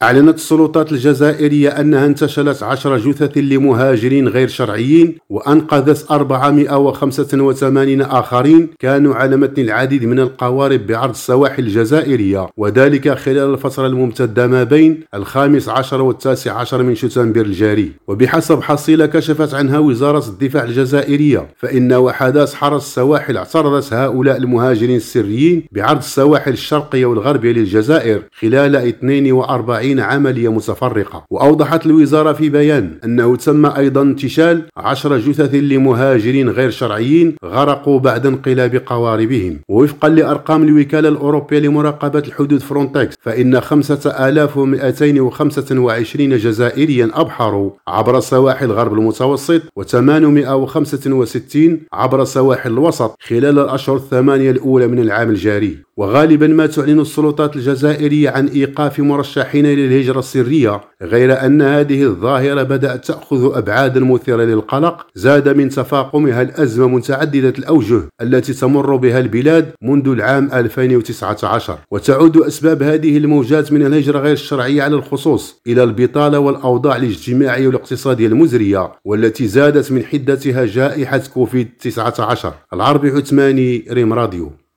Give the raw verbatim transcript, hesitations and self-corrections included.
أعلنت السلطات الجزائرية أنها انتشلت عشر جثث لمهاجرين غير شرعيين، وأنقذت أربعمائة وخمسة وثمانين آخرين كانوا على متن العديد من القوارب بعرض السواحل الجزائرية، وذلك خلال الفترة الممتدة ما بين الخامس عشر والتاسع عشر من شتنبر الجاري. وبحسب حصيلة كشفت عنها وزارة الدفاع الجزائرية، فإن وحدات حرس السواحل اعترضت هؤلاء المهاجرين السريين بعرض السواحل الشرقية والغربية للجزائر خلال اثنين وأربعين عملية متفرقة. وأوضحت الوزارة في بيان أنه تم أيضا انتشال عشر جثث لمهاجرين غير شرعيين غرقوا بعد انقلاب قواربهم. ووفقا لأرقام الوكالة الأوروبية لمراقبة الحدود فرونتكس، فإن خمسة آلاف ومئتين وخمسة وعشرين جزائريا أبحروا عبر سواحل غرب المتوسط، وثمانمائة وخمسة وستين عبر سواحل الوسط خلال الأشهر الثمانية الأولى من العام الجاري. وغالبا ما تعلن السلطات الجزائرية عن إيقاف مرشحين للهجرة السرية، غير أن هذه الظاهرة بدأت تأخذ أبعادا مثيرة للقلق، زاد من تفاقمها الأزمة متعددة الأوجه التي تمر بها البلاد منذ العام ألفين وتسعة عشر. وتعود أسباب هذه الموجات من الهجرة غير الشرعية على الخصوص إلى البطالة والأوضاع الاجتماعية والاقتصادية المزرية، والتي زادت من حدتها جائحة كوفيد تسعة عشر. العربي عثماني، ريم راديو.